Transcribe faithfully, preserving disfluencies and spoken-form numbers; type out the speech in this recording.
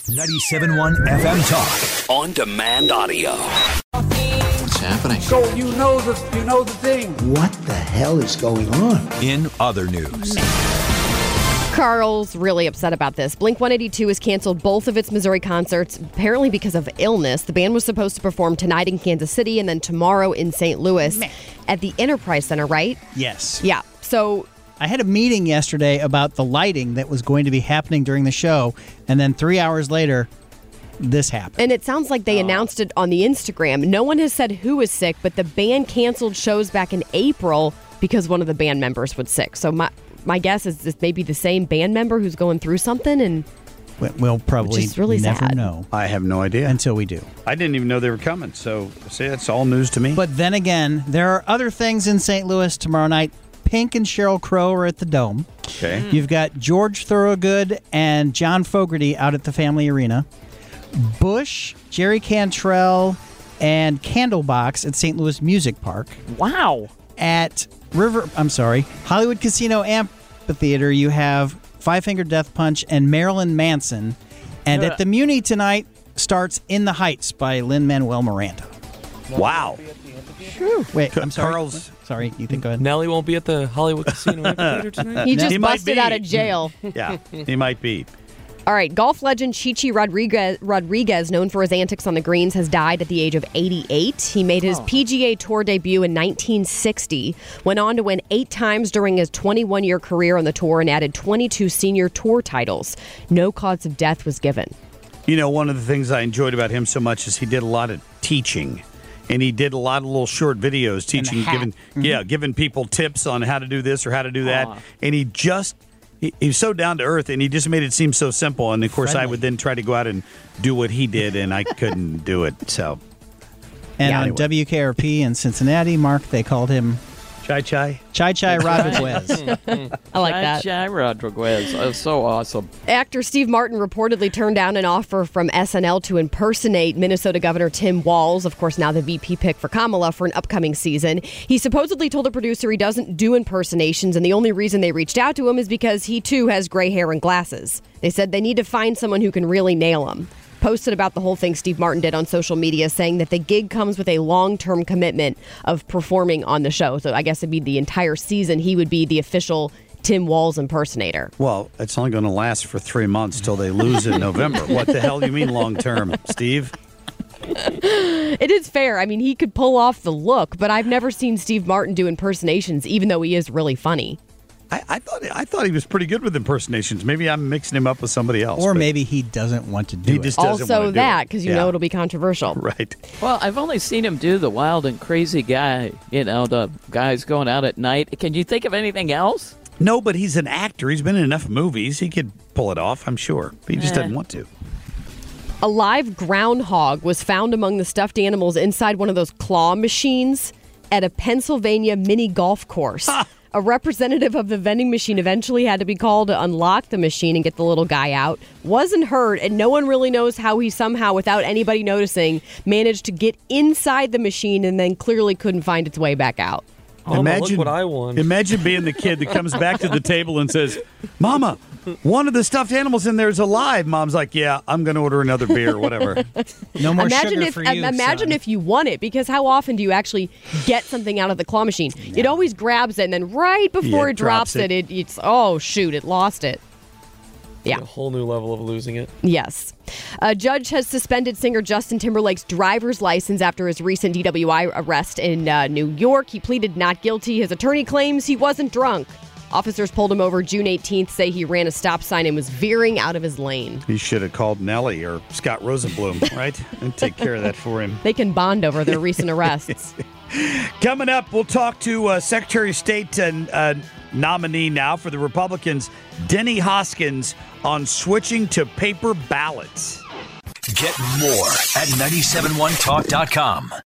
ninety-seven point one F M Talk. On demand audio. What's happening? So you know the you know the thing. What the hell is going on? In other news. Carl's really upset about this. Blink one eighty-two has canceled both of its Missouri concerts, apparently because of illness. The band was supposed to perform tonight in Kansas City and then tomorrow in Saint Louis Meh. at the Enterprise Center, right? Yes. Yeah. So I had a meeting yesterday about the lighting that was going to be happening during the show, and then three hours later, this happened. And it sounds like they oh. announced it on the Instagram. No one has said who was sick, but the band canceled shows back in April because one of the band members was sick. So my my guess is this may be the same band member who's going through something, and we'll probably really never sad. know. I have no idea. Until we do. I didn't even know they were coming, so see, that's all news to me. But then again, there are other things in Saint Louis tomorrow night. Pink and Sheryl Crow are at the Dome. Okay. You've got George Thorogood and John Fogerty out at the Family Arena. Bush, Jerry Cantrell, and Candlebox at Saint Louis Music Park. Wow. At River, I'm sorry, Hollywood Casino Amphitheater, you have Five Finger Death Punch and Marilyn Manson. And at the Muni tonight starts In the Heights by Lin-Manuel Miranda. Wow. Whew. Wait, I'm sorry. Carl's. Sorry, you think go ahead. Nelly won't be at the Hollywood Casino Amphitheater tonight? He just He might busted be. out of jail. Yeah, he might be. All right, golf legend Chichi Rodriguez, Rodriguez, known for his antics on the greens, has died at the age of eighty-eight. He made his oh. P G A Tour debut in nineteen sixty, went on to win eight times during his twenty-one-year career on the tour, and added twenty-two senior tour titles. No cause of death was given. You know, one of the things I enjoyed about him so much is he did a lot of teaching. And he did a lot of little short videos teaching, giving, mm-hmm. yeah, giving people tips on how to do this or how to do that. Aww. And he just, he, he was so down to earth, and he just made it seem so simple. And of course, Friendly. I would then try to go out and do what he did, and I couldn't do it. So, and yeah, on anyway. W K R P in Cincinnati, Mark, they called him Chai Chai. Chai Chai Rodriguez. I like that. Chai Chai Rodriguez. Oh, so awesome. Actor Steve Martin reportedly turned down an offer from S N L to impersonate Minnesota Governor Tim Walz, of course now the V P pick for Kamala, for an upcoming season. He supposedly told the producer he doesn't do impersonations, and the only reason they reached out to him is because he too has gray hair and glasses. They said they need to find someone who can really nail him. Posted about the whole thing Steve Martin did on social media, saying that the gig comes with a long-term commitment of performing on the show. So I guess it'd be the entire season. He would be the official Tim Walz impersonator. Well, it's only going to last for three months till they lose in November. What the hell do you mean long-term, Steve? It is fair. I mean, he could pull off the look, but I've never seen Steve Martin do impersonations, even though he is really funny. I, I thought I thought he was pretty good with impersonations. Maybe I'm mixing him up with somebody else. Or maybe he doesn't want to do he it. Just doesn't also want to that, do because it. you yeah. know it'll be controversial. Right. Well, I've only seen him do the wild and crazy guy, you know, the guys going out at night. Can you think of anything else? No, but he's an actor. He's been in enough movies. He could pull it off, I'm sure. But he just Eh. doesn't want to. A live groundhog was found among the stuffed animals inside one of those claw machines at a Pennsylvania mini golf course. A representative of the vending machine eventually had to be called to unlock the machine and get the little guy out. Wasn't hurt, and no one really knows how he somehow, without anybody noticing, managed to get inside the machine and then clearly couldn't find its way back out. Oh, imagine, look what I won. Imagine being the kid that comes back to the table and says, Mama, one of the stuffed animals in there is alive. Mom's like, yeah, I'm going to order another beer, whatever. No more imagine sugar if, for you, Imagine son. if you won it, because how often do you actually get something out of the claw machine? No. It always grabs it, and then right before Yeah, it drops, drops it, it, it's, oh, shoot, it lost it. Yeah. A whole new level of losing it. Yes. A judge has suspended singer Justin Timberlake's driver's license after his recent D W I arrest in uh, New York. He pleaded not guilty. His attorney claims he wasn't drunk. Officers pulled him over June eighteenth, say he ran a stop sign and was veering out of his lane. He should have called Nelly or Scott Rosenblum, right? And take care of that for him. They can bond over their recent arrests. Coming up, we'll talk to uh, Secretary of State and uh, nominee now for the Republicans, Denny Hoskins, on switching to paper ballots. Get more at nine seven one talk dot com.